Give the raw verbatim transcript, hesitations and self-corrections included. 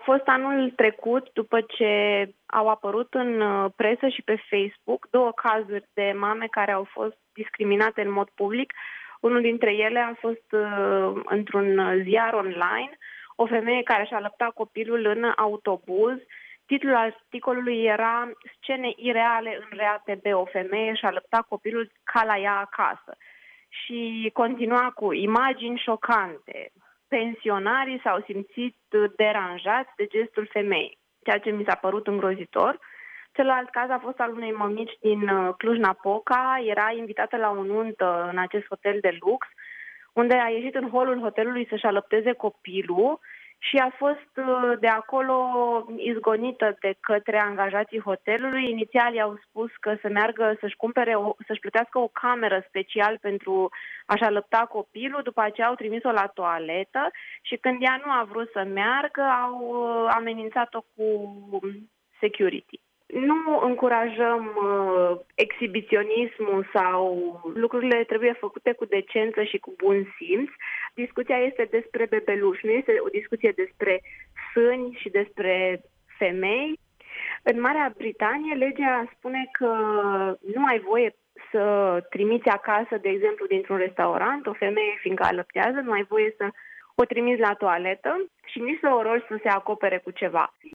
fost anul trecut, după ce au apărut în presă și pe Facebook două cazuri de mame care au fost discriminate în mod public. Unul dintre ele a fost uh, într-un ziar online, o femeie care și-a alăptat copilul în autobuz. Titlul articolului era "Scene ireale în R A T B, o femeie și-a alăptat copilul ca la ea acasă." Și continua cu imagini șocante. Pensionarii s-au simțit deranjați de gestul femeii, ceea ce mi s-a părut îngrozitor. Celălalt caz a fost al unei mămici din Cluj-Napoca. Era invitată la o nuntă în acest hotel de lux, unde a ieșit în holul hotelului să-și alăpteze copilul și a fost de acolo izgonită de către angajații hotelului. Inițial i-au spus că să meargă să-și cumpere, o, să-și plătească o cameră special pentru a-și alăpta copilul, după aceea au trimis-o la toaletă și când ea nu a vrut să meargă, au amenințat-o cu security. Nu încurajăm uh, exhibiționismul sau lucrurile trebuie făcute cu decență și cu bun simț. Discuția este despre bebeluși, nu este o discuție despre sâni și despre femei. În Marea Britanie, legea spune că nu ai voie să trimiți acasă, de exemplu, dintr-un restaurant, o femeie fiindcă alăptează, nu ai voie să o trimiți la toaletă și nici să o rogi să se acopere cu ceva.